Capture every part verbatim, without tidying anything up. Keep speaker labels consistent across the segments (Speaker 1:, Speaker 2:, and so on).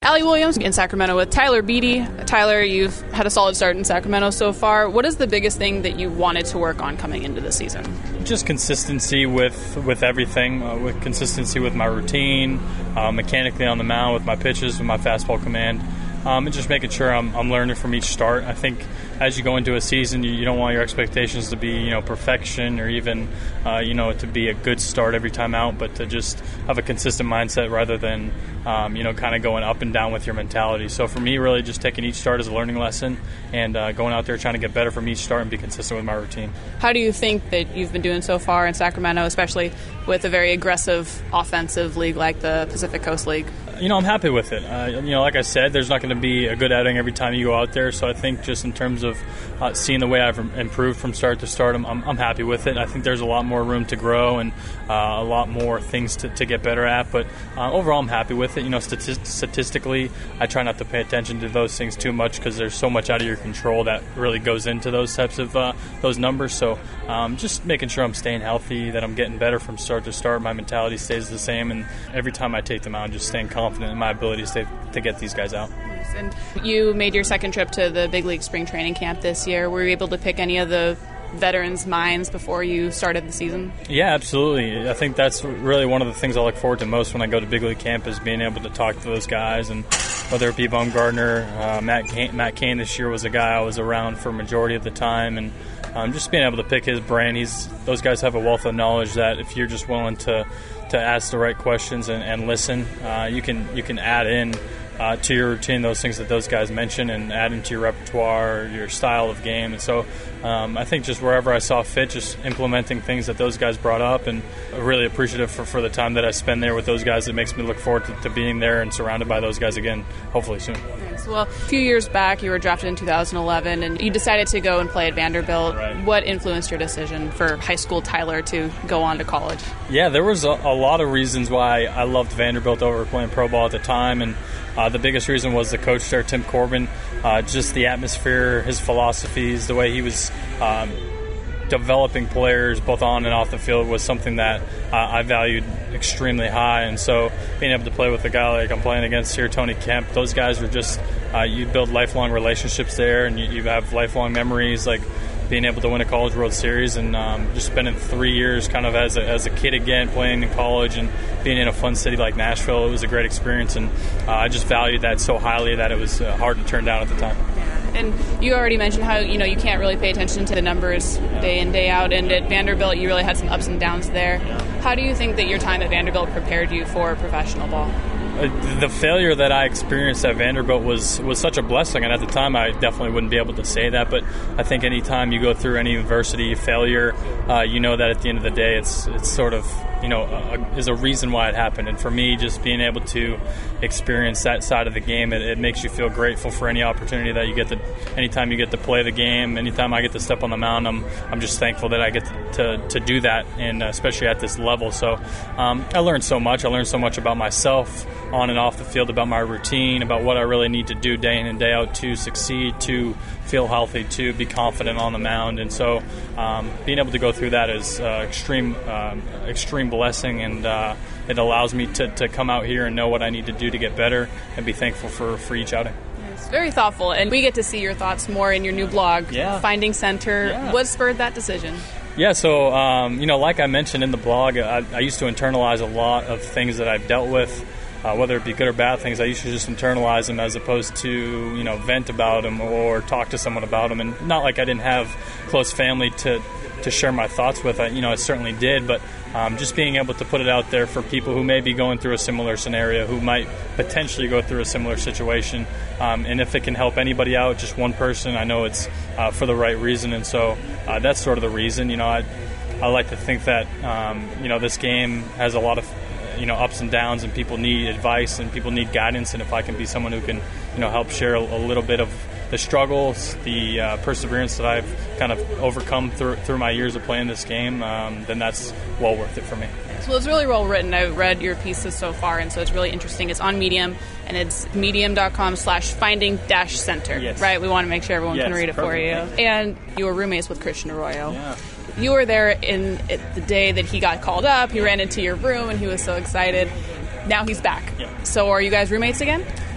Speaker 1: Allie Williams in Sacramento with Tyler Beatty. Tyler, you've had a solid start in Sacramento so far. What is the biggest thing that you wanted to work on coming into the season?
Speaker 2: Just consistency with, with everything, uh, with consistency with my routine, uh, mechanically on the mound, with my pitches, with my fastball command. Um, and just making sure I'm, I'm learning from each start. I think as you go into a season, you, you don't want your expectations to be, you know, perfection or even, uh, you know, to be a good start every time out, but to just have a consistent mindset rather than, um, you know, kind of going up and down with your mentality. So for me, really just taking each start as a learning lesson and uh, going out there trying to get better from each start and be consistent with my routine.
Speaker 1: How do you think that you've been doing so far in Sacramento, especially with a very aggressive offensive league like the Pacific Coast League?
Speaker 2: You know, I'm happy with it. Uh, you know, like I said, there's not going to be a good outing every time you go out there. So I think just in terms of uh, seeing the way I've improved from start to start, I'm, I'm happy with it. I think there's a lot more room to grow and uh, a lot more things to, to get better at. But uh, overall, I'm happy with it. You know, statist- statistically, I try not to pay attention to those things too much because there's so much out of your control that really goes into those types of uh, those numbers. So um, just making sure I'm staying healthy, that I'm getting better from start to start. My mentality stays the same, and every time I take them out, just staying confident in my abilities to, to get these guys out.
Speaker 1: And you made your second trip to the big league spring training camp this year. Were you able to pick any of the veterans' minds before you started the season?
Speaker 2: Yeah, absolutely. I think that's really one of the things I look forward to most when I go to big league camp is being able to talk to those guys. And whether it be Bumgarner, uh, Matt Cain, Matt Cain this year was a guy I was around for a majority of the time, and um, just being able to pick his brain. He's those guys have a wealth of knowledge that if you're just willing to to ask the right questions and, and listen, uh, you can you can add in uh, to your routine those things that those guys mention and add into your repertoire, your style of game. And so um, I think just wherever I saw fit, just implementing things that those guys brought up, and really appreciative for, for the time that I spend there with those guys. It makes me look forward to, to being there and surrounded by those guys again, hopefully soon.
Speaker 1: Thanks. Well, a few years back, you were drafted in two thousand eleven, and you decided to go and play at Vanderbilt.
Speaker 2: Right.
Speaker 1: What influenced your decision for high school Tyler to go on to college?
Speaker 2: Yeah, there was a, a lot of reasons why I loved Vanderbilt over playing pro ball at the time, and uh, the biggest reason was the coach there, Tim Corbin, uh, just the atmosphere, his philosophies, the way he was um, developing players both on and off the field was something that uh, I valued extremely high. And so being able to play with a guy like I'm playing against here, Tony Kemp, those guys were just, uh, you build lifelong relationships there, and you, you have lifelong memories, like being able to win a College World Series, and um, just spending three years kind of as a, as a kid again, playing in college and being in a fun city like Nashville. It was a great experience, and uh, I just valued that so highly that it was uh, hard to turn down at the time.
Speaker 1: And you already mentioned how, you know, you can't really pay attention to the numbers day in, day out, and at Vanderbilt you really had some ups and downs there. How do you think that your time at Vanderbilt prepared you for professional ball?
Speaker 2: Uh, the failure that I experienced at Vanderbilt was, was such a blessing, and at the time I definitely wouldn't be able to say that, but I think any time you go through any adversity, failure, uh, you know that at the end of the day it's it's sort of, you know, a, is a reason why it happened. And for me, just being able to experience that side of the game, it, it makes you feel grateful for any opportunity that you get to, anytime you get to play the game, anytime I get to step on the mound, I'm I'm just thankful that I get to, to, to do that, and especially at this level. So um, I learned so much. I learned so much about myself on and off the field, about my routine, about what I really need to do day in and day out to succeed, to feel healthy, to be confident on the mound. And so um, being able to go through that is uh, extreme um, extreme blessing, and uh, it allows me to, to come out here and know what I need to do to get better and be thankful for, for each outing.
Speaker 1: It's very thoughtful, and we get to see your thoughts more in your new blog,
Speaker 2: yeah.
Speaker 1: Finding Center.
Speaker 2: Yeah.
Speaker 1: What spurred that decision?
Speaker 2: Yeah, so, um, you know, like I mentioned in the blog, I, I used to internalize a lot of things that I've dealt with. Uh, whether it be good or bad things, I used to just internalize them as opposed to, you know, vent about them or talk to someone about them. And not like I didn't have close family to, to share my thoughts with. I, you know, I certainly did, but um, just being able to put it out there for people who may be going through a similar scenario, who might potentially go through a similar situation. Um, and if it can help anybody out, just one person, I know it's uh, for the right reason. And so uh, that's sort of the reason. You know, I, I like to think that, um, you know, this game has a lot of, you know, ups and downs, and people need advice and people need guidance, and if I can be someone who can, you know, help share a, a little bit of the struggles, the uh, perseverance that I've kind of overcome through through my years of playing this game, um, then that's well worth it for me.
Speaker 1: Well, it's really well written. I've read your pieces so far, and so it's really interesting. It's on Medium, and it's medium.com slash finding dash center,
Speaker 2: yes.
Speaker 1: Right? We want to make sure everyone
Speaker 2: yes,
Speaker 1: can read it
Speaker 2: perfect.
Speaker 1: for you. And you were roommates with Christian Arroyo.
Speaker 2: Yeah.
Speaker 1: You were there in the day that he got called up. He ran into your room, and he was so excited. Now he's back.
Speaker 2: Yeah.
Speaker 1: So are you guys roommates again?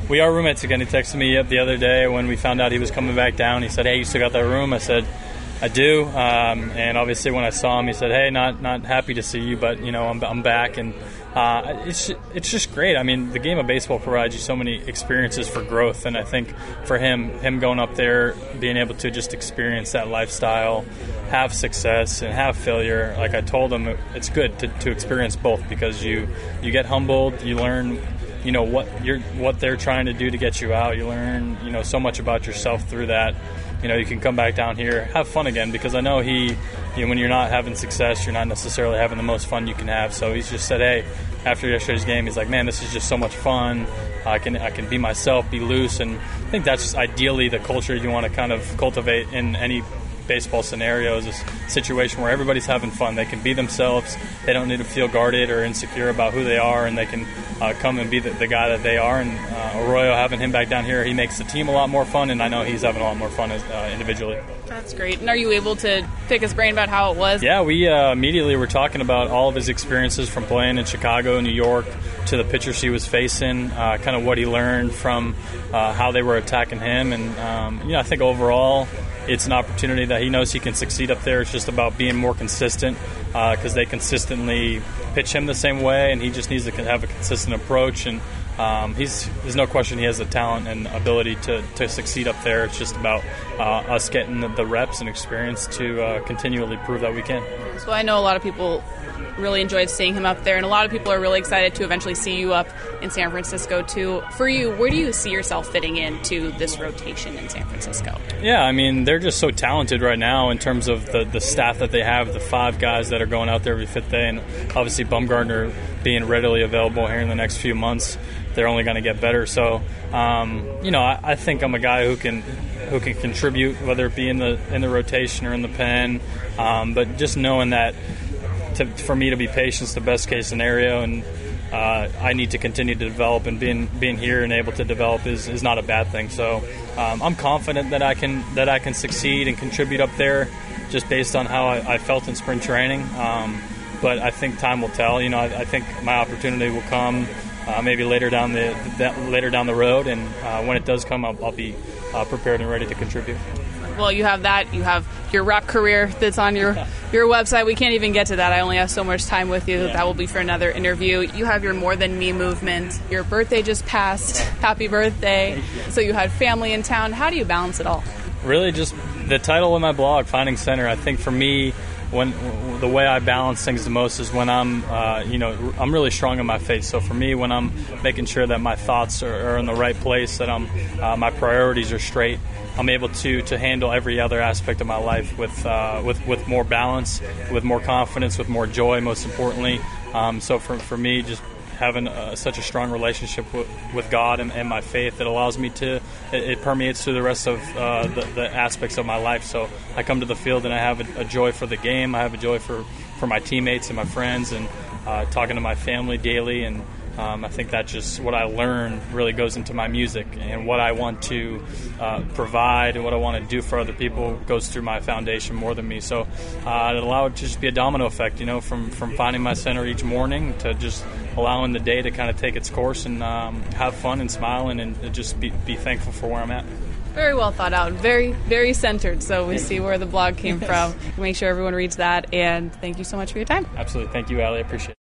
Speaker 2: we are roommates again. He texted me the other day when we found out he was coming back down. He said, "Hey, you still got that room?" I said, "I do." Um, and obviously, when I saw him, he said, "Hey, not not happy to see you, but you know, I'm I'm back." And uh, it's it's just great. I mean, the game of baseball provides you so many experiences for growth, and I think for him, him going up there, being able to just experience that lifestyle, have success and have failure. Like I told him, it's good to, to experience both because you you get humbled, you learn. You know what you're, what they're trying to do to get you out. You learn, you know, so much about yourself through that. You know, you can come back down here, have fun again, because I know he, you know, when you're not having success, you're not necessarily having the most fun you can have. So he's just said, hey, after yesterday's game, he's like, man, this is just so much fun. I can I can be myself, be loose, and I think that's just ideally the culture you want to kind of cultivate in any baseball scenario is a situation where everybody's having fun. They can be themselves. They don't need to feel guarded or insecure about who they are, and they can uh, come and be the, the guy that they are. And uh, Arroyo, having him back down here, he makes the team a lot more fun, and I know he's having a lot more fun as, uh, individually.
Speaker 1: That's great. And are you able to pick his brain about how it was?
Speaker 2: Yeah, we uh, immediately were talking about all of his experiences from playing in Chicago, New York, to the pitchers he was facing, uh, kind of what he learned from uh, how they were attacking him. And, um, you know, I think overall it's an opportunity that he knows he can succeed up there. It's just about being more consistent because uh, they consistently pitch him the same way, and he just needs to have a consistent approach. And um, he's there's no question he has the talent and ability to, to succeed up there. It's just about uh, us getting the, the reps and experience to uh, continually prove that we can.
Speaker 1: So I know a lot of people really enjoyed seeing him up there, and a lot of people are really excited to eventually see you up in San Francisco too. For you, where do you see yourself fitting into this rotation in San Francisco?
Speaker 2: Yeah, I mean, they're just so talented right now in terms of the, the staff that they have, the five guys that are going out there every fifth day, and obviously Bumgarner being readily available here in the next few months. They're only going to get better. So, um, you know, I, I think I'm a guy who can who can contribute, whether it be in the in the rotation or in the pen. Um, but just knowing that to, for me to be patient is the best case scenario, and uh, I need to continue to develop. And being being here and able to develop is, is not a bad thing. So um, I'm confident that I can that I can succeed and contribute up there, just based on how I, I felt in spring training. Um, but I think time will tell. You know, I, I think my opportunity will come. Uh, maybe later down the, the later down the road, and uh, when it does come, I'll, I'll be uh, prepared and ready to contribute.
Speaker 1: Well, you have that. You have your rap career that's on your your website. We can't even get to that. I only have so much time with you. Yeah. That will be for another interview. You have your More Than Me movement. Your birthday just passed. Happy birthday. So you had family in town. How do you balance it all?
Speaker 2: Really, just the title of my blog, Finding Center. I think for me, when the way I balance things the most is when I'm, uh, you know, I'm really strong in my faith. So for me, when I'm making sure that my thoughts are, are in the right place, that I'm, uh, my priorities are straight, I'm able to to handle every other aspect of my life with uh, with with more balance, with more confidence, with more joy. Most importantly, um, so for for me, just having uh, such a strong relationship with, with God and, and my faith that allows me to, it, it permeates through the rest of uh, the, the aspects of my life. So I come to the field and I have a, a joy for the game. I have a joy for, for my teammates and my friends, and uh, talking to my family daily. And um, I think that just what I learn really goes into my music, and what I want to uh, provide and what I want to do for other people goes through my foundation more than me. So uh, it allowed it to just be a domino effect, you know, from, from finding my center each morning to just allowing the day to kind of take its course and um, have fun and smile and, and just be, be thankful for where I'm at.
Speaker 1: Very well thought out. Very, very centered. So we see where the blog came from. Make sure everyone reads that. And thank you so much for your time.
Speaker 2: Absolutely. Thank you, Allie. I appreciate it.